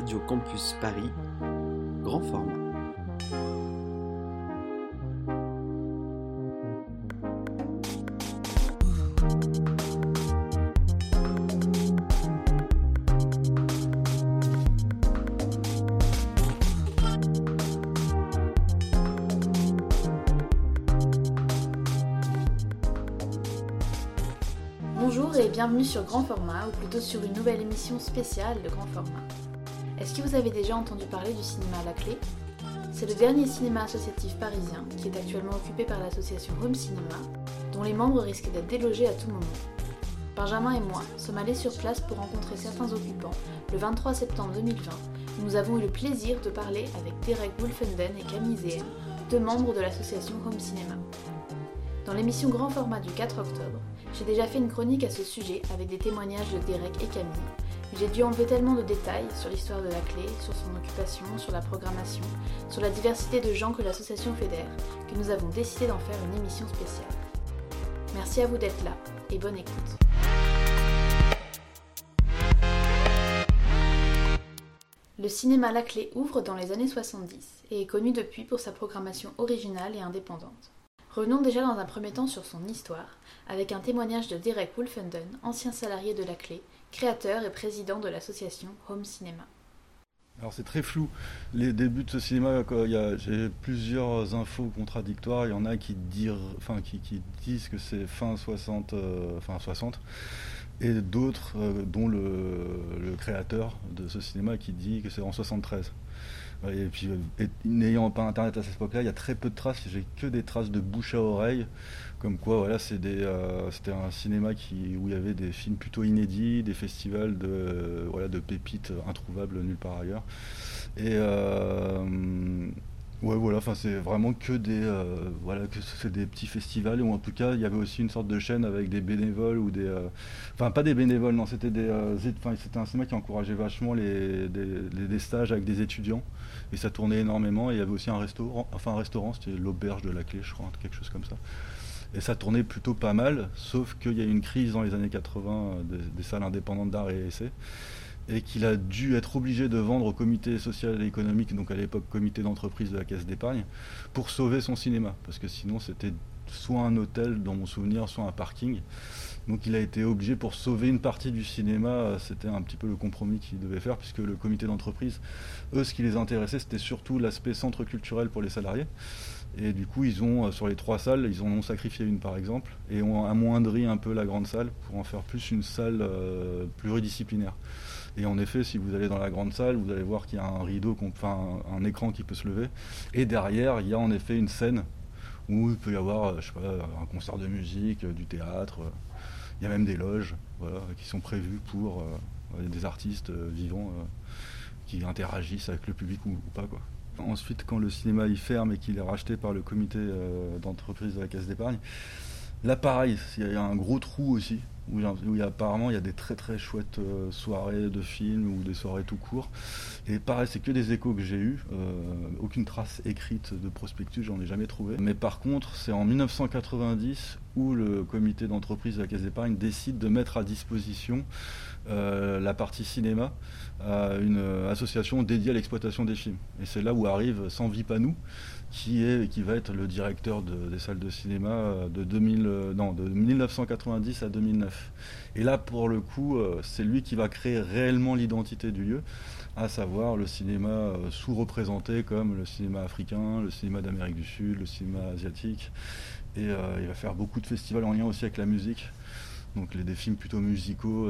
Radio Campus Paris, grand format. Bonjour et bienvenue sur Grand Format, ou plutôt sur une nouvelle émission spéciale de Grand Format. Est-ce que vous avez déjà entendu parler du cinéma à la clé ? C'est le dernier cinéma associatif parisien qui est actuellement occupé par l'association Home Cinéma, dont les membres risquent d'être délogés à tout moment. Benjamin et moi sommes allés sur place pour rencontrer certains occupants le 23 septembre 2020, où nous avons eu le plaisir de parler avec Derek Wolfenden et Camille Zéhem, deux membres de l'association Home Cinéma. Dans l'émission Grand Format du 4 octobre, j'ai déjà fait une chronique à ce sujet avec des témoignages de Derek et Camille, mais j'ai dû enlever tellement de détails sur l'histoire de la clé, sur son occupation, sur la programmation, sur la diversité de gens que l'association fédère, que nous avons décidé d'en faire une émission spéciale. Merci à vous d'être là et bonne écoute. Le cinéma La Clé ouvre dans les années 70 et est connu depuis pour sa programmation originale et indépendante. Revenons déjà dans un premier temps sur son histoire, avec un témoignage de Derek Wolfenden, ancien salarié de La Clé, créateur et président de l'association Home Cinéma. Alors c'est très flou, les débuts de ce cinéma, j'ai plusieurs infos contradictoires, il y en a qui disent que c'est fin 60, et d'autres, dont le créateur de ce cinéma qui dit que c'est en 73. Et puis, n'ayant pas internet à cette époque-là, il y a très peu de traces, j'ai que des traces de bouche à oreille, comme quoi voilà, c'était un cinéma où il y avait des films plutôt inédits, des festivals de pépites introuvables nulle part ailleurs. Et c'est vraiment que des petits festivals, ou en tout cas il y avait aussi une sorte de chaîne avec des bénévoles ou pas des bénévoles, non, c'était un cinéma qui encourageait vachement des stages avec des étudiants, et ça tournait énormément. Et il y avait aussi un restaurant, c'était l'Auberge de la Clé, je crois, quelque chose comme ça. Et ça tournait plutôt pas mal, sauf qu'il y a eu une crise dans les années 80 des salles indépendantes d'art et essai, et qu'il a dû être obligé de vendre au comité social et économique, donc à l'époque comité d'entreprise de la Caisse d'épargne, pour sauver son cinéma, parce que sinon c'était soit un hôtel dans mon souvenir, soit un parking. Donc il a été obligé, pour sauver une partie du cinéma, c'était un petit peu le compromis qu'il devait faire, puisque le comité d'entreprise, eux, ce qui les intéressait, c'était surtout l'aspect centre culturel pour les salariés. Et du coup, sur les 3 salles, ils en ont sacrifié une par exemple, et ont amoindri un peu la grande salle pour en faire plus une salle pluridisciplinaire. Et en effet, si vous allez dans la grande salle, vous allez voir qu'il y a un rideau, un écran qui peut se lever. Et derrière, il y a en effet une scène où il peut y avoir, un concert de musique, du théâtre. Il y a même des loges, qui sont prévues pour des artistes vivants qui interagissent avec le public ou pas, quoi. Ensuite, quand le cinéma il ferme et qu'il est racheté par le comité d'entreprise de la Caisse d'épargne, là pareil, il y a un gros trou aussi, où apparemment il y a des très très chouettes soirées de films ou des soirées tout court. Et pareil, c'est que des échos que j'ai eus, aucune trace écrite de prospectus, j'en ai jamais trouvé. Mais par contre, c'est en 1990 où le comité d'entreprise de la Caisse d'épargne décide de mettre à disposition la partie cinéma à une association dédiée à l'exploitation des films. Et c'est là où arrive Sanvi Panou, qui va être le directeur des salles de cinéma de 1990 à 2009. Et là, pour le coup, c'est lui qui va créer réellement l'identité du lieu, à savoir le cinéma sous-représenté comme le cinéma africain, le cinéma d'Amérique du Sud, le cinéma asiatique. Et il va faire beaucoup de festivals en lien aussi avec la musique, donc des films plutôt musicaux.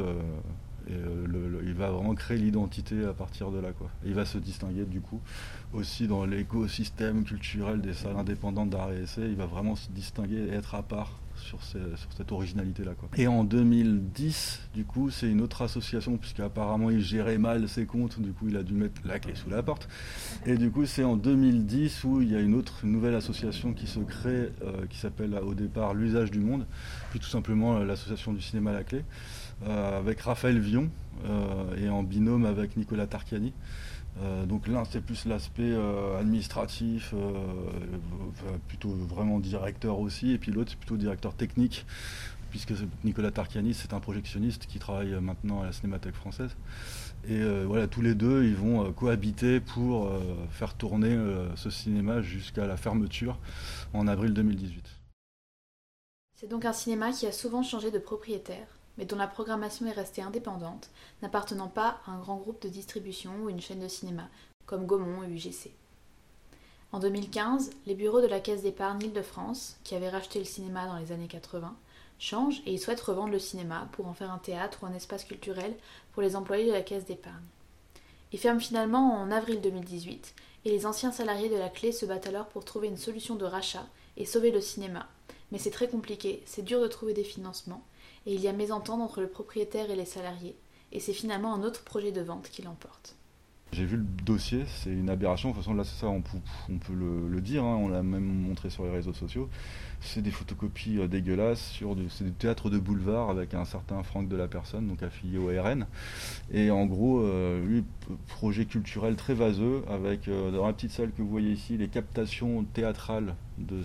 Il va vraiment créer l'identité à partir de là, quoi. Et il va se distinguer du coup aussi dans l'écosystème culturel des salles indépendantes d'art et essai. Il va vraiment se distinguer et être à part sur cette originalité là, quoi. Et en 2010 du coup c'est une autre association, puisqu'apparemment il gérait mal ses comptes, du coup il a dû mettre la clé sous la porte. Et du coup c'est en 2010 où il y a une nouvelle association qui se crée, qui s'appelle au départ l'Usage du Monde, puis tout simplement l'association du cinéma La Clé, avec Raphaël Vion, et en binôme avec Nicolas Tarchiani. Donc l'un c'est plus l'aspect administratif, plutôt vraiment directeur aussi, et puis l'autre c'est plutôt directeur technique, puisque Nicolas Tarkianis, c'est un projectionniste qui travaille maintenant à la Cinémathèque française. Et voilà, tous les deux, ils vont cohabiter pour faire tourner ce cinéma jusqu'à la fermeture en avril 2018. C'est donc un cinéma qui a souvent changé de propriétaire, mais dont la programmation est restée indépendante, n'appartenant pas à un grand groupe de distribution ou une chaîne de cinéma, comme Gaumont ou UGC. En 2015, les bureaux de la Caisse d'épargne Île-de-France, qui avaient racheté le cinéma dans les années 80, changent et ils souhaitent revendre le cinéma pour en faire un théâtre ou un espace culturel pour les employés de la Caisse d'épargne. Ils ferment finalement en avril 2018 et les anciens salariés de la Clé se battent alors pour trouver une solution de rachat et sauver le cinéma. Mais c'est très compliqué, c'est dur de trouver des financements et il y a mésentente entre le propriétaire et les salariés et c'est finalement un autre projet de vente qui l'emporte. J'ai vu le dossier, c'est une aberration, de toute façon là c'est ça, on peut le dire, hein, on l'a même montré sur les réseaux sociaux. C'est des photocopies dégueulasses, c'est du théâtre de boulevard avec un certain Franck de la Personne, donc affilié au RN. Et en gros, lui, projet culturel très vaseux, avec dans la petite salle que vous voyez ici, les captations théâtrales de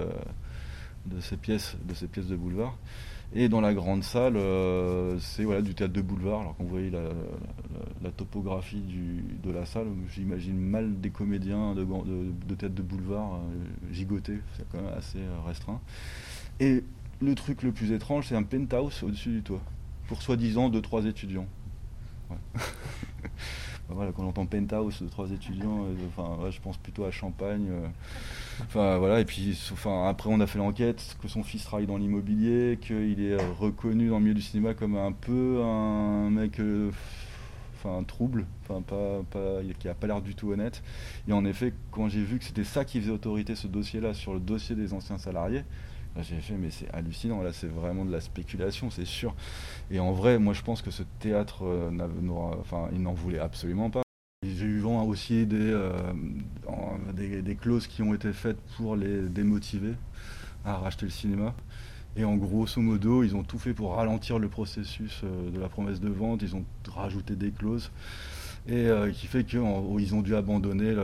ces pièces de boulevard. Et dans la grande salle, c'est voilà, du théâtre de boulevard. Alors quand vous voyez la topographie de la salle, j'imagine mal des comédiens de théâtre de boulevard gigoter, c'est quand même assez restreint. Et le truc le plus étrange, c'est un penthouse au-dessus du toit, pour soi-disant 2-3 étudiants. Ouais. Voilà, quand on entend penthouse de 3 étudiants, je pense plutôt à Champagne. Voilà, et puis après on a fait l'enquête, que son fils travaille dans l'immobilier, qu'il est reconnu dans le milieu du cinéma comme un peu un mec trouble, qui a pas l'air du tout honnête. Et en effet, quand j'ai vu que c'était ça qui faisait autorité, ce dossier-là, sur le dossier des anciens salariés, là, j'ai fait mais c'est hallucinant, là c'est vraiment de la spéculation, c'est sûr. Et en vrai, moi je pense que ce théâtre, il n'en voulait absolument pas. J'ai eu vent aussi des clauses qui ont été faites pour les démotiver à racheter le cinéma. Et en grosso modo, ils ont tout fait pour ralentir le processus de la promesse de vente. Ils ont rajouté des clauses. Et qui fait qu'ils ont dû abandonner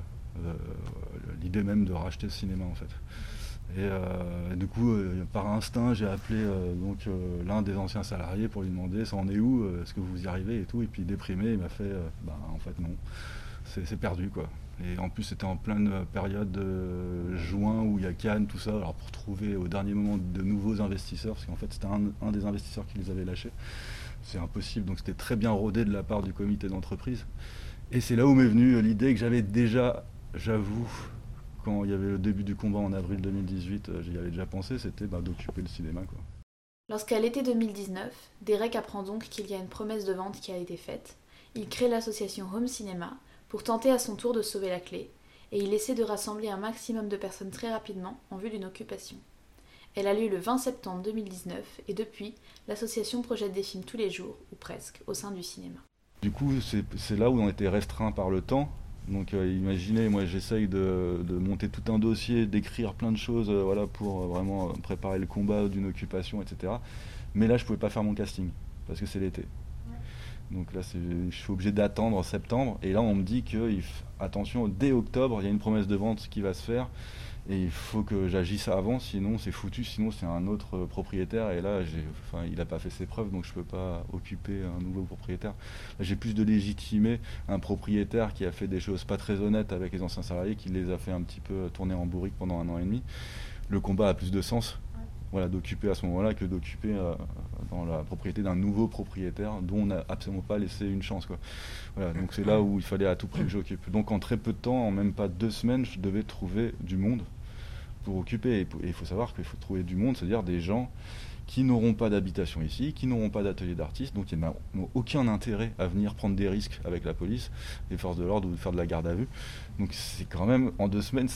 l'idée même de racheter le cinéma en fait. Et du coup, par instinct, j'ai appelé l'un des anciens salariés pour lui demander ça en est où, est-ce que vous y arrivez et tout. Et puis déprimé, il m'a fait en fait non, c'est perdu quoi. Et en plus, c'était en pleine période de juin où il y a Cannes, tout ça. Alors pour trouver au dernier moment de nouveaux investisseurs, parce qu'en fait c'était un des investisseurs qui les avait lâchés, c'est impossible. Donc c'était très bien rodé de la part du comité d'entreprise. Et c'est là où m'est venue l'idée que j'avais déjà, j'avoue, quand il y avait le début du combat en avril 2018, j'y avais déjà pensé, c'était d'occuper le cinéma, quoi. Lorsqu'à l'été 2019, Derek apprend donc qu'il y a une promesse de vente qui a été faite. Il crée l'association Home Cinéma pour tenter à son tour de sauver la Clé, et il essaie de rassembler un maximum de personnes très rapidement en vue d'une occupation. Elle a lieu le 20 septembre 2019, et depuis, l'association projette des films tous les jours, ou presque, au sein du cinéma. Du coup, c'est là où on était restreint par le temps. Donc imaginez, moi j'essaye de monter tout un dossier, d'écrire plein de choses pour vraiment préparer le combat d'une occupation, etc. Mais là je pouvais pas faire mon casting, parce que c'est l'été. Ouais. Donc là je suis obligé d'attendre septembre, et là on me dit que, attention, dès octobre, il y a une promesse de vente qui va se faire, et il faut que j'agisse avant, sinon c'est foutu, sinon c'est un autre propriétaire, et là il n'a pas fait ses preuves, donc je peux pas occuper un nouveau propriétaire. Là, j'ai plus de légitimer un propriétaire qui a fait des choses pas très honnêtes avec les anciens salariés, qui les a fait un petit peu tourner en bourrique pendant 1 an et demi. Le combat a plus de sens, d'occuper à ce moment-là que d'occuper dans la propriété d'un nouveau propriétaire dont on n'a absolument pas laissé une chance, quoi. Voilà, donc c'est là où il fallait à tout prix que j'occupe. Donc en très peu de temps, en même pas 2 semaines, je devais trouver du monde pour occuper. Et il faut savoir qu'il faut trouver du monde, c'est-à-dire des gens qui n'auront pas d'habitation ici, qui n'auront pas d'atelier d'artiste, donc ils n'ont aucun intérêt à venir prendre des risques avec la police, les forces de l'ordre, ou de faire de la garde à vue. Donc c'est quand même, en 2 semaines,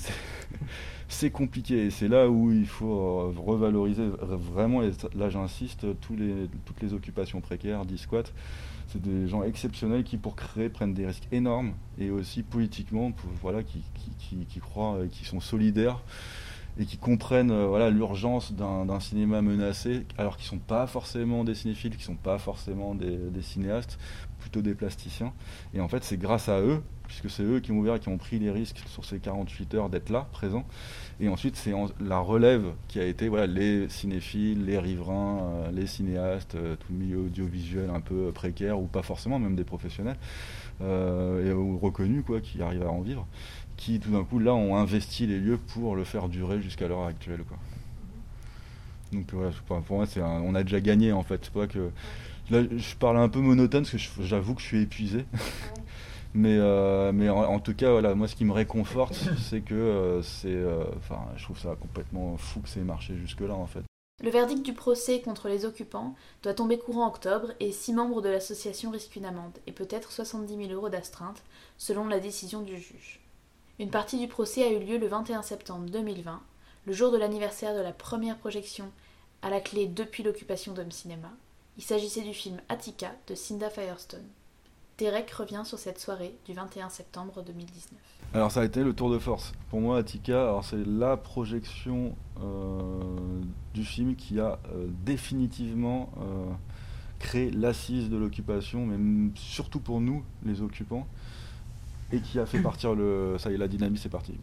c'est compliqué. Et c'est là où il faut revaloriser vraiment, là j'insiste, toutes les occupations précaires, 10 squats. C'est des gens exceptionnels qui, pour créer, prennent des risques énormes, et aussi politiquement, qui croient, qui sont solidaires. et qui comprennent voilà, l'urgence d'un cinéma menacé, alors qu'ils ne sont pas forcément des cinéphiles, qui ne sont pas forcément des cinéastes, plutôt des plasticiens. Et en fait, c'est grâce à eux, puisque c'est eux qui ont ouvert et qui ont pris les risques sur ces 48 heures d'être là, présents. Et ensuite, c'est la relève qui a été voilà, les cinéphiles, les riverains, les cinéastes, tout le milieu audiovisuel un peu précaire, ou pas forcément, même des professionnels, et reconnus, quoi, qui arrivent à en vivre, qui tout d'un coup là ont investi les lieux pour le faire durer jusqu'à l'heure actuelle, quoi. Donc voilà, pour moi on a déjà gagné en fait. C'est pas que là je parle un peu monotone parce que j'avoue que je suis épuisé. mais en tout cas voilà, moi ce qui me réconforte c'est que je trouve ça complètement fou que ça ait marché jusque là en fait. Le verdict du procès contre les occupants doit tomber courant octobre et 6 membres de l'association risquent une amende et peut-être 70 000 € d'astreinte selon la décision du juge. Une partie du procès a eu lieu le 21 septembre 2020, le jour de l'anniversaire de la première projection à la clé depuis l'occupation d'Home Cinéma. Il s'agissait du film Attica de Cinda Firestone. Derek revient sur cette soirée du 21 septembre 2019. Alors ça a été le tour de force. Pour moi, Attica, alors c'est la projection du film qui a définitivement créé l'assise de l'occupation, mais surtout pour nous, les occupants, et qui a fait partir ça y est, la dynamique, c'est parti.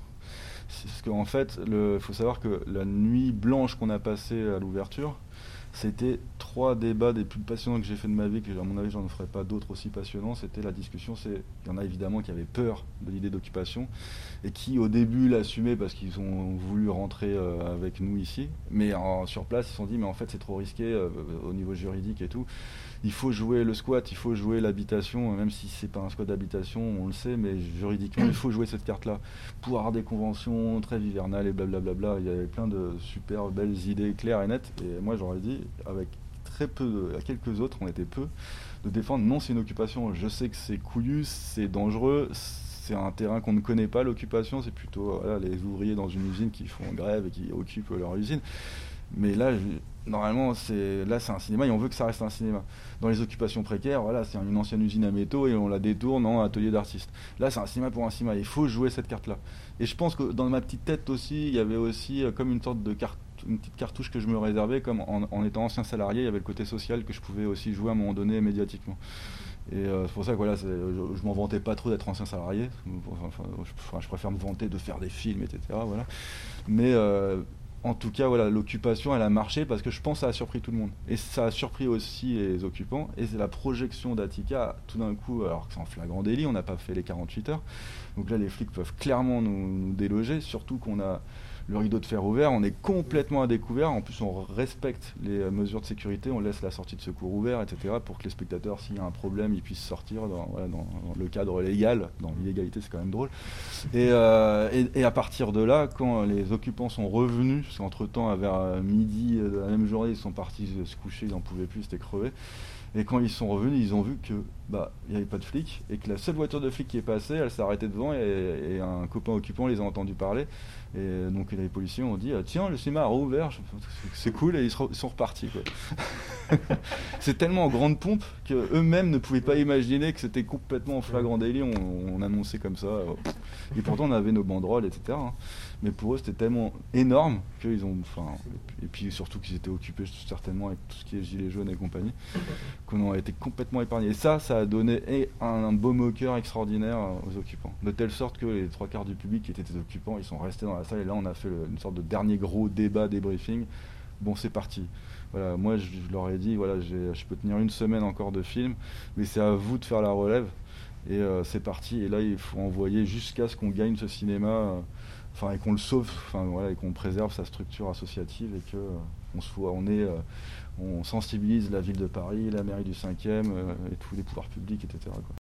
Parce qu'en fait, il faut savoir que la nuit blanche qu'on a passée à l'ouverture, c'était 3 débats des plus passionnants que j'ai fait de ma vie, que à mon avis j'en ferai pas d'autres aussi passionnants. C'était la discussion, il y en a évidemment qui avaient peur de l'idée d'occupation et qui au début l'assumaient parce qu'ils ont voulu rentrer avec nous ici, mais sur place ils se sont dit mais en fait c'est trop risqué au niveau juridique et tout. Il faut jouer le squat, il faut jouer l'habitation, même si c'est pas un squat d'habitation, on le sait, mais juridiquement il faut jouer cette carte-là pour avoir des conventions très hivernales et blablabla. Il y avait plein de super belles idées claires et nettes, et moi j'aurais dit, avec à quelques autres, on était peu, de défendre non c'est une occupation. Je sais que c'est couillu, c'est dangereux, c'est un terrain qu'on ne connaît pas, l'occupation, c'est plutôt voilà, les ouvriers dans une usine qui font grève et qui occupent leur usine. Mais là, normalement, c'est un cinéma et on veut que ça reste un cinéma. Dans les occupations précaires, voilà, c'est une ancienne usine à métaux et on la détourne en atelier d'artiste. Là, c'est un cinéma pour un cinéma. Il faut jouer cette carte-là. Et je pense que dans ma petite tête aussi, il y avait aussi comme une sorte de une petite cartouche que je me réservais, comme en étant ancien salarié, il y avait le côté social que je pouvais aussi jouer à un moment donné médiatiquement. Et c'est pour ça que voilà, je m'en vantais pas trop d'être ancien salarié. Je préfère me vanter de faire des films, etc. Voilà. Mais en tout cas, voilà, l'occupation, elle a marché parce que je pense que ça a surpris tout le monde. Et ça a surpris aussi les occupants. Et c'est la projection d'Attica, tout d'un coup, alors que c'est en flagrant délit, on n'a pas fait les 48 heures. Donc là, les flics peuvent clairement nous déloger, surtout qu'on a le rideau de fer ouvert, on est complètement à découvert. En plus, on respecte les mesures de sécurité, on laisse la sortie de secours ouverte, etc. pour que les spectateurs, s'il y a un problème, ils puissent sortir dans le cadre légal. Dans l'illégalité, c'est quand même drôle. Et à partir de là, quand les occupants sont revenus, parce qu'entre-temps, vers midi de la même journée, ils sont partis se coucher, ils n'en pouvaient plus, c'était crevé. Et quand ils sont revenus, ils ont vu que il n'y avait pas de flics et que la seule voiture de flic qui est passée, elle s'est arrêtée devant et un copain occupant les a entendus parler. Et donc les policiers ont dit tiens, le cinéma a rouvert, c'est cool, et ils sont repartis, quoi. C'est tellement en grande pompe qu'eux-mêmes ne pouvaient pas imaginer que c'était complètement en flagrant délit, on annonçait comme ça. Et pourtant on avait nos banderoles, etc. Mais pour eux c'était tellement énorme qu'ils ont. Et puis surtout qu'ils étaient occupés certainement avec tout ce qui est gilets jaunes et compagnie, qu'on a été complètement épargnés. Et ça a donné un baume au cœur extraordinaire aux occupants. De telle sorte que les 3/4 du public qui étaient des occupants, ils sont restés dans la salle et là on a fait une sorte de dernier gros débat, débriefing. Bon, c'est parti. Voilà, moi je leur ai dit voilà, je peux tenir une semaine encore de film, mais c'est à vous de faire la relève. Et c'est parti. Et là il faut envoyer jusqu'à ce qu'on gagne ce cinéma, et qu'on le sauve, et qu'on préserve sa structure associative et que on sensibilise la ville de Paris, la mairie du 5e et tous les pouvoirs publics, etc. quoi.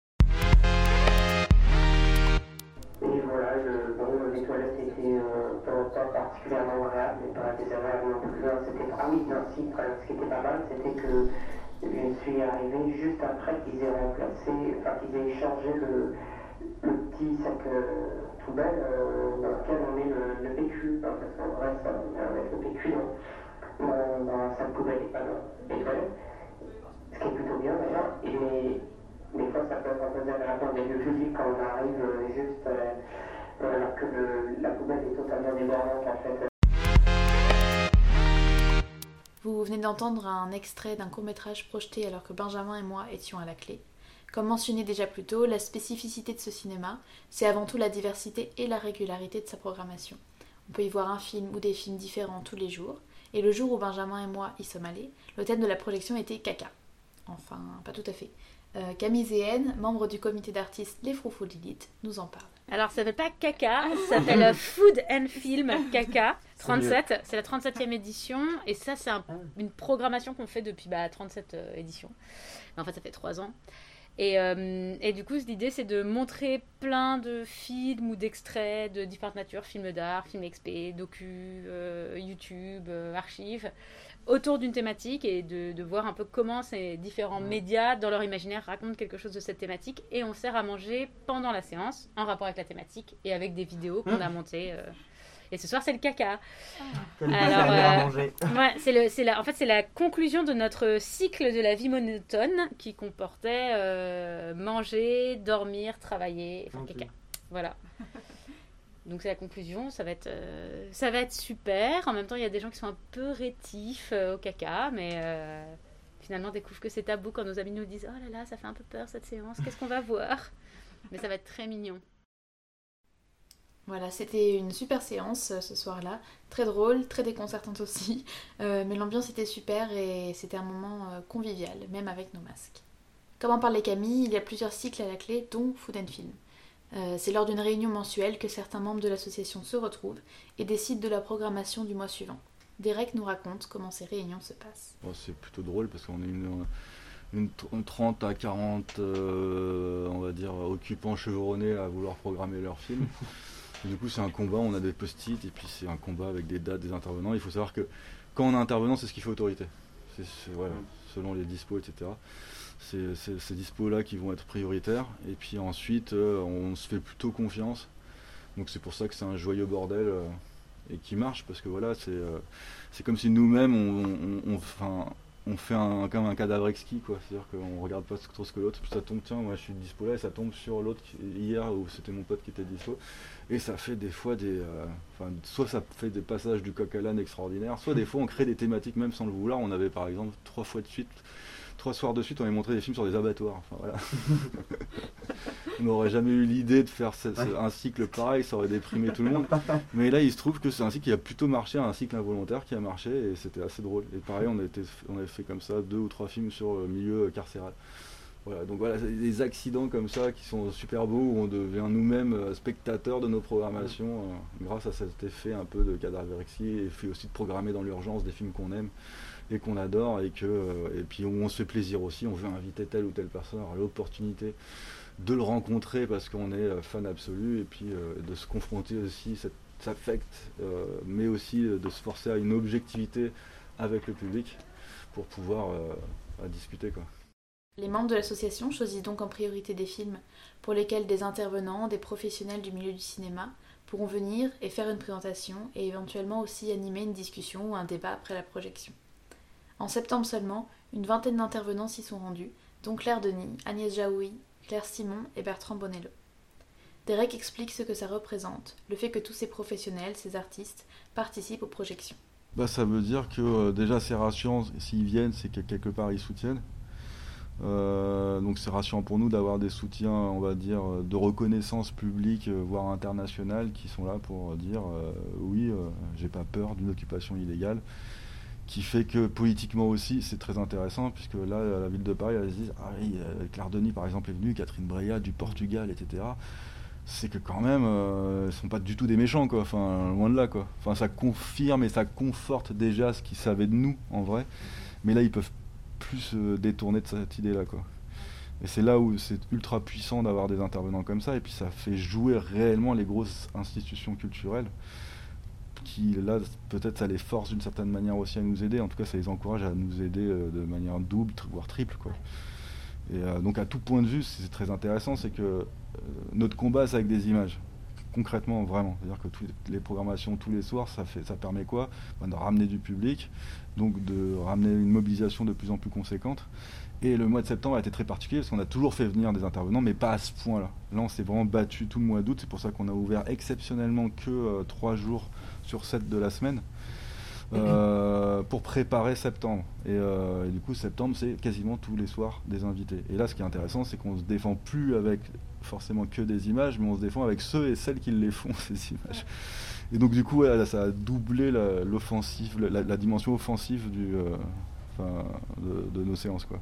Et voilà, les toilettes étaient pas particulièrement agréables, mais pas désagréables non plus. Ce qui était pas mal, c'était que je suis arrivé juste après qu'ils aient qu'ils aient changé le petit sac poubelle dans lequel on met le PQ, parce qu'en vrai, ça va mettre le PQ dans un sac poubelle et pas dans les toilettes, ce qui est plutôt bien d'ailleurs. Et des fois, ça peut être un peu désagréable dans des lieux publics quand on arrive juste alors que la poubelle est totalement débordante en fait. Vous venez d'entendre un extrait d'un court-métrage projeté alors que Benjamin et moi étions à la clé. Comme mentionné déjà plus tôt, la spécificité de ce cinéma, c'est avant tout la diversité et la régularité de sa programmation. On peut y voir un film ou des films différents tous les jours, et le jour où Benjamin et moi y sommes allés, le thème de la projection était caca. Enfin, pas tout à fait. Camille Zéhen, membre du comité d'artistes Les Froufrous d'Élite, nous en parle. Alors, ça s'appelle pas Caca, ça s'appelle Food and Film Caca 37. C'est la 37e édition. Et ça, c'est une programmation qu'on fait depuis 37 éditions. En fait, ça fait 3 ans. Et du coup, l'idée, c'est de montrer plein de films ou d'extraits de différentes natures, films d'art, films XP, docu, YouTube, archives, autour d'une thématique et de voir un peu comment ces différents médias, dans leur imaginaire, racontent quelque chose de cette thématique. Et on sert à manger pendant la séance, en rapport avec la thématique et avec des vidéos qu'on a montées. Et ce soir, c'est le caca. Alors, ouais, en fait, c'est la conclusion de notre cycle de la vie monotone qui comportait manger, dormir, travailler, enfin caca. Voilà. Donc c'est la conclusion, ça va être super. En même temps, il y a des gens qui sont un peu rétifs au caca, mais finalement, on découvre que c'est tabou quand nos amis nous disent « Oh là là, ça fait un peu peur cette séance, qu'est-ce qu'on va voir ?» Mais ça va être très mignon. Voilà, c'était une super séance ce soir-là, très drôle, très déconcertante aussi, mais l'ambiance était super et c'était un moment convivial, même avec nos masques. Comme en parlait Camille, il y a plusieurs cycles à la clé, dont Food and Film. C'est lors d'une réunion mensuelle que certains membres de l'association se retrouvent et décident de la programmation du mois suivant. Derek nous raconte comment ces réunions se passent. Bon, c'est plutôt drôle parce qu'on est une 30 à 40, on va dire, occupants chevronnés à vouloir programmer leur film. Du coup, c'est un combat, on a des post-it et puis c'est un combat avec des dates, des intervenants. Il faut savoir que quand on a un intervenant, c'est ce qui fait autorité. Voilà, selon les dispos, etc. C'est ces dispos-là qui vont être prioritaires. Et puis ensuite, on se fait plutôt confiance. Donc c'est pour ça que c'est un joyeux bordel et qui marche. Parce que voilà, c'est comme si nous-mêmes, on fait comme un cadavre exquis, quoi. C'est-à-dire qu'on regarde pas trop ce que l'autre. Ça tombe, tiens, moi je suis dispo là, et ça tombe sur l'autre hier où c'était mon pote qui était dispo. Et ça fait des fois soit ça fait des passages du coq à l'âne extraordinaires, soit des fois on crée des thématiques même sans le vouloir. On avait par exemple 3 soirs de suite, on avait montré des films sur des abattoirs. Enfin, voilà. On n'aurait jamais eu l'idée de faire un cycle pareil, ça aurait déprimé tout le monde. Mais là, il se trouve que c'est un cycle qui a plutôt marché, un cycle involontaire qui a marché, et c'était assez drôle. Et pareil, on avait fait comme ça 2 ou 3 films sur le milieu carcéral. Voilà, donc voilà, des accidents comme ça qui sont super beaux, où on devient nous-mêmes spectateurs de nos programmations grâce à cet effet un peu de cadavérexie, et fait aussi de programmer dans l'urgence des films qu'on aime et qu'on adore, et puis où on se fait plaisir aussi, on veut inviter telle ou telle personne, avoir l'opportunité de le rencontrer parce qu'on est fan absolu, et puis de se confronter aussi, cet affect, mais aussi de se forcer à une objectivité avec le public pour pouvoir discuter, quoi. Les membres de l'association choisissent donc en priorité des films pour lesquels des intervenants, des professionnels du milieu du cinéma pourront venir et faire une présentation et éventuellement aussi animer une discussion ou un débat après la projection. En septembre seulement, une vingtaine d'intervenants s'y sont rendus, dont Claire Denis, Agnès Jaoui, Claire Simon et Bertrand Bonello. Derek explique ce que ça représente, le fait que tous ces professionnels, ces artistes, participent aux projections. Ça veut dire que déjà c'est rassurant, s'ils viennent, c'est que quelque part ils soutiennent. Donc c'est rassurant pour nous d'avoir des soutiens, on va dire, de reconnaissance publique, voire internationale, qui sont là pour dire oui, j'ai pas peur d'une occupation illégale, qui fait que politiquement aussi c'est très intéressant, puisque là la ville de Paris, elle se dit ah oui, Claire Denis par exemple est venue, Catherine Breillat du Portugal, etc. C'est que quand même ils sont pas du tout des méchants, quoi. Enfin, loin de là, quoi. Enfin, ça confirme et ça conforte déjà ce qu'ils savaient de nous en vrai, mais là ils peuvent plus se détourner de cette idée là, quoi. Et c'est là où c'est ultra puissant d'avoir des intervenants comme ça, et puis ça fait jouer réellement les grosses institutions culturelles qui là peut-être ça les force d'une certaine manière aussi à nous aider, en tout cas ça les encourage à nous aider de manière double voire triple, quoi. Et donc à tout point de vue c'est très intéressant, c'est que notre combat c'est avec des images, concrètement, vraiment. C'est-à-dire que toutes les programmations tous les soirs, ça permet quoi? De ramener du public, donc de ramener une mobilisation de plus en plus conséquente. Et le mois de septembre a été très particulier parce qu'on a toujours fait venir des intervenants, mais pas à ce point-là. Là, on s'est vraiment battu tout le mois d'août. C'est pour ça qu'on a ouvert exceptionnellement que 3 jours sur 7 de la semaine pour préparer septembre. Et du coup, septembre, c'est quasiment tous les soirs des invités. Et là, ce qui est intéressant, c'est qu'on se défend plus avec forcément que des images, mais on se défend avec ceux et celles qui les font, ces images. Et donc, du coup, là, ça a doublé l'offensive, la dimension offensive de nos séances, quoi.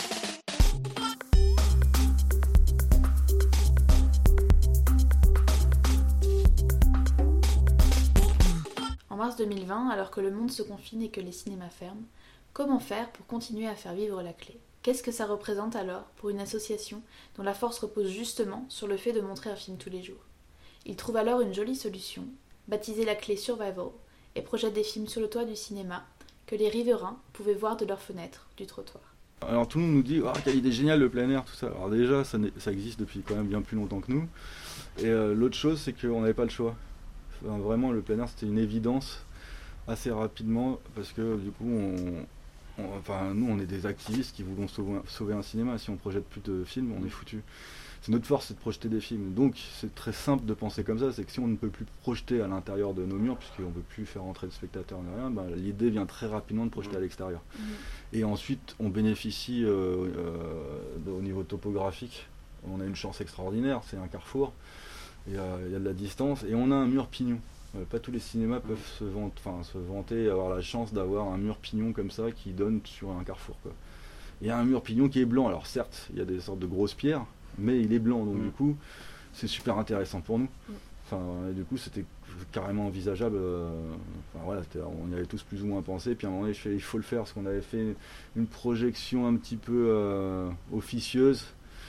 En mars 2020, alors que le monde se confine et que les cinémas ferment, comment faire pour continuer à faire vivre la clé? Qu'est-ce que ça représente alors pour une association dont la force repose justement sur le fait de montrer un film tous les jours? Ils trouvent alors une jolie solution, baptisée la clé Survival, et projettent des films sur le toit du cinéma que les riverains pouvaient voir de leurs fenêtres du trottoir. Alors tout le monde nous dit quelle idée géniale le plein air, tout ça. Alors déjà, ça existe depuis quand même bien plus longtemps que nous. Et l'autre chose, c'est qu'on n'avait pas le choix. Enfin, vraiment, le plein air, c'était une évidence assez rapidement parce que du coup, nous, on est des activistes qui voulons sauver un cinéma. Si on projette plus de films, on est foutu. C'est notre force, c'est de projeter des films. Donc, c'est très simple de penser comme ça. C'est que si on ne peut plus projeter à l'intérieur de nos murs, puisqu'on ne peut plus faire entrer de spectateurs ni rien, l'idée vient très rapidement de projeter à l'extérieur. Et ensuite, on bénéficie au niveau topographique. On a une chance extraordinaire, c'est un carrefour. Il y a de la distance et on a un mur pignon. Pas tous les cinémas peuvent se vanter et avoir la chance d'avoir un mur pignon comme ça qui donne sur un carrefour, quoi. Il y a un mur pignon qui est blanc. Alors certes, il y a des sortes de grosses pierres, mais il est blanc, donc du coup, c'est super intéressant pour nous. Du coup, c'était carrément envisageable. On y avait tous plus ou moins pensé. Puis à un moment donné, il faut le faire parce qu'on avait fait une projection un petit peu officieuse.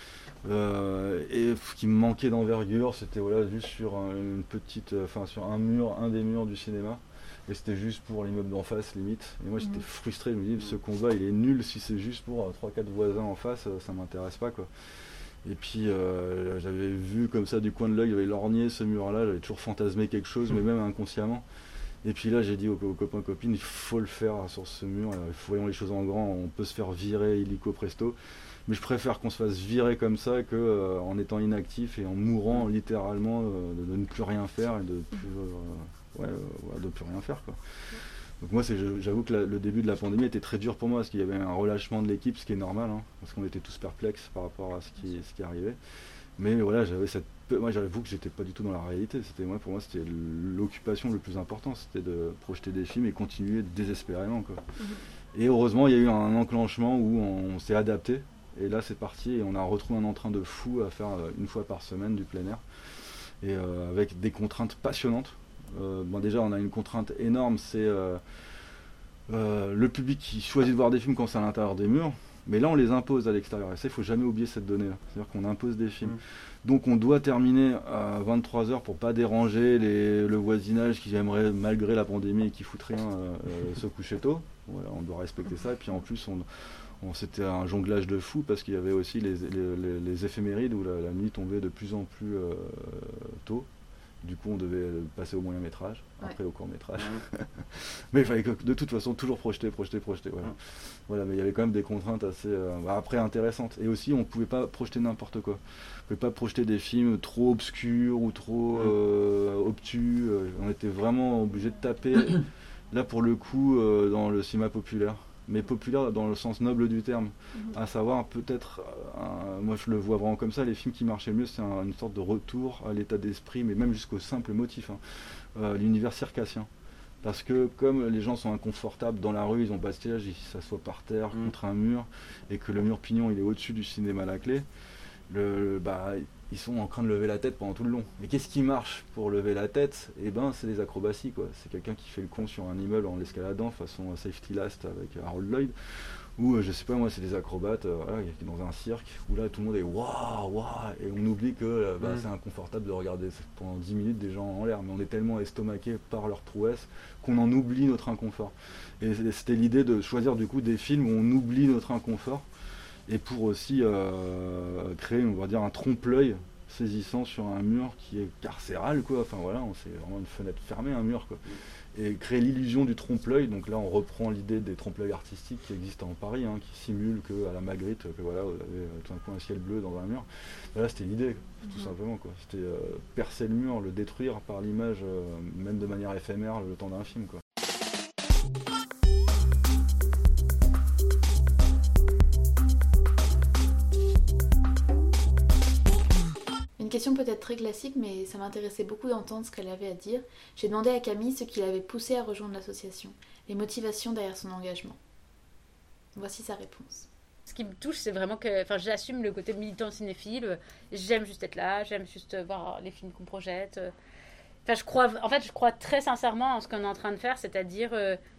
Et qui me manquait d'envergure, c'était juste sur sur un des murs du cinéma, et c'était juste pour l'immeuble d'en face limite. Et moi j'étais frustré, je me dis ce combat il est nul si c'est juste pour 3-4 voisins en face, ça m'intéresse pas, quoi. Et puis j'avais vu comme ça du coin de l'œil, il y avait lorgné ce mur là, j'avais toujours fantasmé quelque chose, mais même inconsciemment. Et puis là j'ai dit aux copains copines, il faut le faire sur ce mur, voyons les choses en grand, on peut se faire virer illico presto. Mais je préfère qu'on se fasse virer comme ça qu'en étant inactif et en mourant littéralement de ne plus rien faire et de plus rien faire, quoi. Donc moi j'avoue que le début de la pandémie était très dur pour moi parce qu'il y avait un relâchement de l'équipe, ce qui est normal, parce qu'on était tous perplexes par rapport à ce qui arrivait. Mais voilà, moi j'avoue que j'étais pas du tout dans la réalité. Pour moi c'était l'occupation le plus important, c'était de projeter des films et continuer désespérément, quoi. Et heureusement il y a eu un enclenchement où on s'est adapté. Et là c'est parti et on a retrouvé un entrain de fou à faire une fois par semaine du plein air. Et avec des contraintes passionnantes. Déjà on a une contrainte énorme, c'est le public qui choisit de voir des films quand c'est à l'intérieur des murs. Mais là on les impose à l'extérieur. Et ça, il ne faut jamais oublier cette donnée-là. C'est-à-dire qu'on impose des films. Donc on doit terminer à 23h pour pas déranger le voisinage qui aimerait, malgré la pandémie et qui fout rien, se coucher tôt. Voilà, on doit respecter ça. Et puis en plus c'était un jonglage de fou parce qu'il y avait aussi les éphémérides où la nuit tombait de plus en plus tôt. Du coup, on devait passer au moyen métrage, après au court métrage. Mais il fallait de toute façon toujours projeter. Voilà, mais il y avait quand même des contraintes assez après intéressantes. Et aussi, on ne pouvait pas projeter n'importe quoi. On ne pouvait pas projeter des films trop obscurs ou trop obtus. On était vraiment obligé de taper, là pour le coup, dans le cinéma populaire. Mais populaire dans le sens noble du terme, à savoir peut-être, moi je le vois vraiment comme ça, les films qui marchaient le mieux, c'est une sorte de retour à l'état d'esprit, mais même jusqu'au simple motif, l'univers circassien. Parce que comme les gens sont inconfortables dans la rue, ils ont pas de siège, ils s'assoient par terre contre un mur, et que le mur pignon il est au-dessus du cinéma à la clé, ils sont en train de lever la tête pendant tout le long. Mais qu'est-ce qui marche pour lever la tête? C'est des acrobaties, quoi. C'est quelqu'un qui fait le con sur un immeuble en l'escaladant façon Safety Last avec Harold Lloyd, ou je sais pas moi, c'est des acrobates dans un cirque où là tout le monde est waouh, et on oublie que c'est inconfortable de regarder pendant 10 minutes des gens en l'air, mais on est tellement estomaqués par leur prouesse qu'on en oublie notre inconfort. Et c'était l'idée de choisir du coup des films où on oublie notre inconfort, et pour aussi créer, on va dire, un trompe-l'œil saisissant sur un mur qui est carcéral, quoi. Enfin voilà, c'est vraiment une fenêtre fermée, un mur, quoi. Et créer l'illusion du trompe-l'œil. Donc là, on reprend l'idée des trompe-l'œil artistiques qui existent en Paris, qui simulent qu'à la Magritte, que voilà, vous avez tout d'un coup un ciel bleu dans un mur. Là, c'était l'idée, tout simplement, quoi. C'était percer le mur, le détruire par l'image, même de manière éphémère, le temps d'un film, quoi. Une question peut-être très classique, mais ça m'intéressait beaucoup d'entendre ce qu'elle avait à dire. J'ai demandé à Camille ce qui l'avait poussée à rejoindre l'association, les motivations derrière son engagement. Voici sa réponse. Ce qui me touche, c'est vraiment que j'assume le côté militant cinéphile. J'aime juste être là, j'aime juste voir les films qu'on projette. Je crois très sincèrement en ce qu'on est en train de faire, c'est-à-dire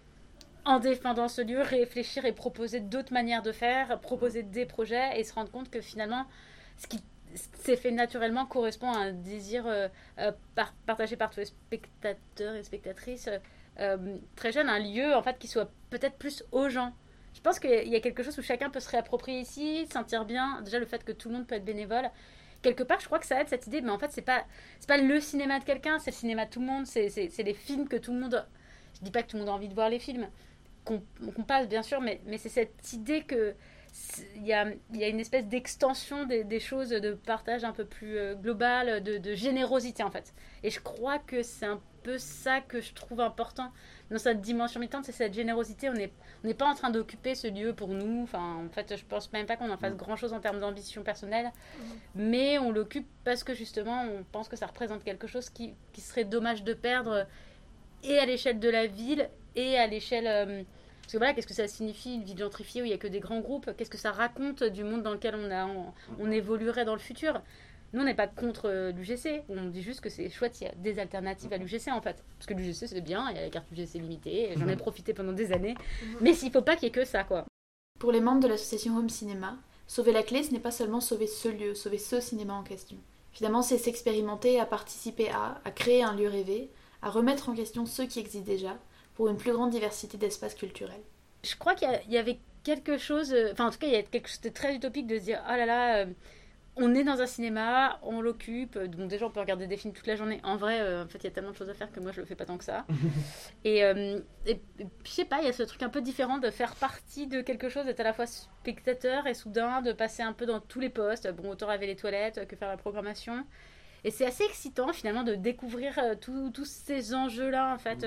en défendant ce lieu, réfléchir et proposer d'autres manières de faire, proposer des projets et se rendre compte que finalement, ce qui s'est fait naturellement correspond à un désir partagé par tous les spectateurs et spectatrices très jeunes, un lieu en fait qui soit peut-être plus aux gens. Je pense qu'il y a quelque chose où chacun peut se réapproprier ici, se sentir bien. Déjà le fait que tout le monde peut être bénévole. Quelque part, je crois que ça aide cette idée, mais en fait, c'est pas le cinéma de quelqu'un, c'est le cinéma de tout le monde, c'est les films que tout le monde. Je dis pas que tout le monde a envie de voir les films qu'on passe, bien sûr, mais c'est cette idée que il y a une espèce d'extension des choses, de partage un peu plus global, de générosité en fait. Et je crois que c'est un peu ça que je trouve important dans cette dimension militante, c'est cette générosité. On n'est pas en train d'occuper ce lieu pour nous. Enfin, en fait, je pense même pas qu'on en fasse grand chose en termes d'ambition personnelle, mais on l'occupe parce que justement, on pense que ça représente quelque chose qui serait dommage de perdre, et à l'échelle de la ville et à l'échelle parce que voilà, qu'est-ce que ça signifie une ville gentrifiée où il n'y a que des grands groupes? Qu'est-ce que ça raconte du monde dans lequel on évoluerait dans le futur? Nous, on n'est pas contre l'UGC. On dit juste que c'est chouette, il y a des alternatives à l'UGC en fait. Parce que l'UGC, c'est bien, il y a la carte UGC limitée, j'en ai profité pendant des années. Mais il ne faut pas qu'il y ait que ça, quoi. Pour les membres de l'association Home Cinéma, sauver la clé, ce n'est pas seulement sauver ce lieu, sauver ce cinéma en question. Finalement, c'est s'expérimenter, à participer à créer un lieu rêvé, à remettre en question ceux qui existent déjà, pour une plus grande diversité d'espaces culturels. Je crois qu'il y avait quelque chose, en tout cas il y a quelque chose de très utopique de se dire oh là là, on est dans un cinéma, on l'occupe, donc déjà on peut regarder des films toute la journée. En vrai, en fait il y a tellement de choses à faire que moi je le fais pas tant que ça. et je sais pas, il y a ce truc un peu différent de faire partie de quelque chose, d'être à la fois spectateur et soudain de passer un peu dans tous les postes. Bon, autant laver les toilettes que faire la programmation. Et c'est assez excitant finalement de découvrir tous ces enjeux-là en fait.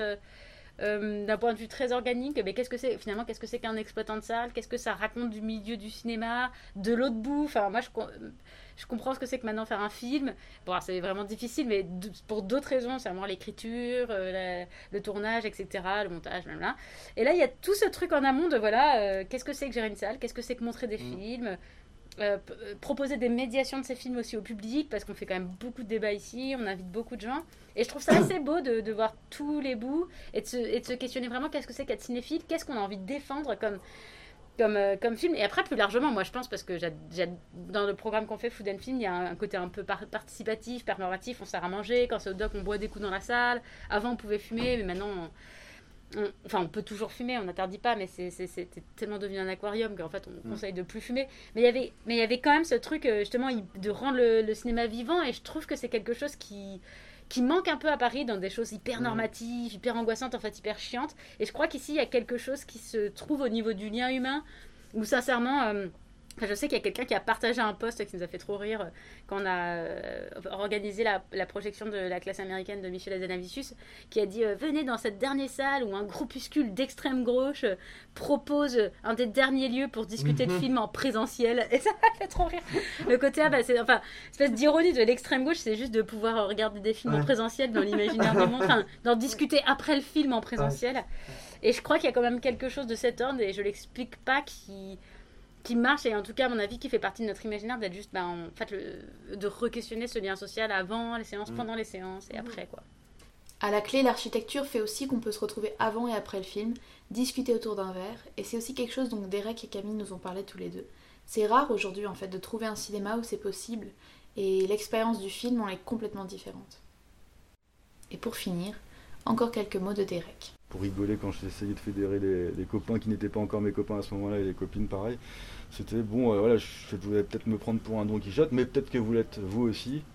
D'un point de vue très organique, mais qu'est-ce que c'est qu'un exploitant de salle, qu'est-ce que ça raconte du milieu du cinéma, de l'autre bout. Enfin, moi je comprends ce que c'est que maintenant faire un film. Bon, c'est vraiment difficile, mais pour d'autres raisons, c'est vraiment l'écriture, le tournage, etc., le montage, blabla. Et là il y a tout ce truc en amont de voilà, qu'est-ce que c'est que gérer une salle, qu'est-ce que c'est que montrer des films, proposer des médiations de ces films aussi au public, parce qu'on fait quand même beaucoup de débats ici, on invite beaucoup de gens, et je trouve ça assez beau de voir tous les bouts et de se questionner vraiment qu'est-ce que c'est qu'être cinéphile, qu'est-ce qu'on a envie de défendre comme film. Et après plus largement, moi je pense, parce que dans le programme qu'on fait Food and Film, il y a un côté un peu participatif, performatif, on sert à manger, quand c'est au doc on boit des coups dans la salle, avant on pouvait fumer, mais maintenant on peut toujours fumer, on n'interdit pas, mais c'est tellement devenu un aquarium qu'en fait on conseille de plus fumer. Mais il y avait quand même ce truc justement de rendre le cinéma vivant, et je trouve que c'est quelque chose qui manque un peu à Paris, dans des choses hyper normatives, hyper angoissantes, en fait hyper chiantes. Et je crois qu'ici il y a quelque chose qui se trouve au niveau du lien humain, où sincèrement je sais qu'il y a quelqu'un qui a partagé un post qui nous a fait trop rire quand on a organisé la projection de La classe américaine de Michel Hazanavicius, qui a dit venez dans cette dernière salle où un groupuscule d'extrême gauche propose un des derniers lieux pour discuter de films en présentiel. Et ça m'a fait trop rire. Le côté espèce d'ironie de l'extrême gauche, c'est juste de pouvoir regarder des films en présentiel dans l'imaginaire du monde, d'en discuter après le film en présentiel. Et je crois qu'il y a quand même quelque chose de cet ordre, et je l'explique pas, qui marche, et en tout cas à mon avis qui fait partie de notre imaginaire, d'être juste de re-questionner ce lien social avant les séances, pendant les séances et après, quoi. À la clé, l'architecture fait aussi qu'on peut se retrouver avant et après le film, discuter autour d'un verre, et c'est aussi quelque chose dont Derek et Camille nous ont parlé tous les deux. C'est rare aujourd'hui en fait de trouver un cinéma où c'est possible, et l'expérience du film en est complètement différente. Et pour finir, encore quelques mots de Derek. Pour rigoler, quand j'essayais de fédérer les copains qui n'étaient pas encore mes copains à ce moment-là, et les copines pareil, c'était bon, voilà, je pouvais peut-être me prendre pour un Don Quichotte, mais peut-être que vous l'êtes vous aussi,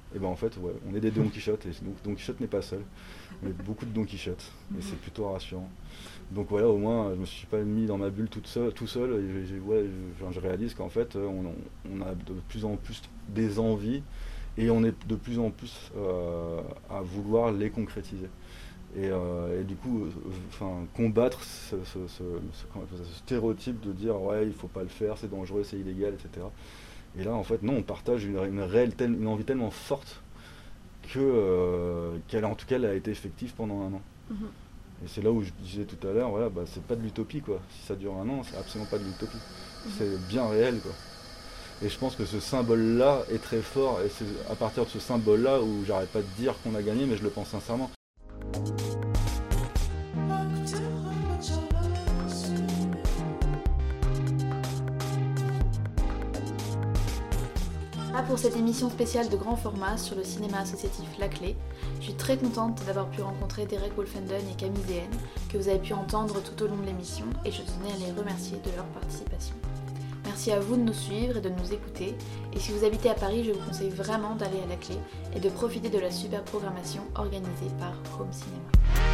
Et ben en fait, ouais, on est des Don Quichotte, et donc Don Quichotte n'est pas seul. On est beaucoup de Don Quichotte, et c'est plutôt rassurant. Donc voilà, au moins, je me suis pas mis dans ma bulle tout seul, et je réalise qu'en fait, on a de plus en plus des envies, et on est de plus en plus à vouloir les concrétiser. Et du coup, combattre ce stéréotype de dire ouais, il faut pas le faire, c'est dangereux, c'est illégal, etc. Et là, en fait, non, on partage une envie tellement forte qu'elle en tout cas elle a été effective pendant 1 an. Et c'est là où je disais tout à l'heure, voilà, c'est pas de l'utopie, quoi. Si ça dure 1 an, c'est absolument pas de l'utopie. C'est bien réel, quoi. Et je pense que ce symbole-là est très fort, et c'est à partir de ce symbole-là où j'arrête pas de dire qu'on a gagné, mais je le pense sincèrement. Pour cette émission spéciale de grand format sur le cinéma associatif La Clé, je suis très contente d'avoir pu rencontrer Derek Wolfenden et Camille Zehen, que vous avez pu entendre tout au long de l'émission, et je tenais à les remercier de leur participation. Merci à vous de nous suivre et de nous écouter, et si vous habitez à Paris, je vous conseille vraiment d'aller à La Clé et de profiter de la super programmation organisée par Home Cinéma.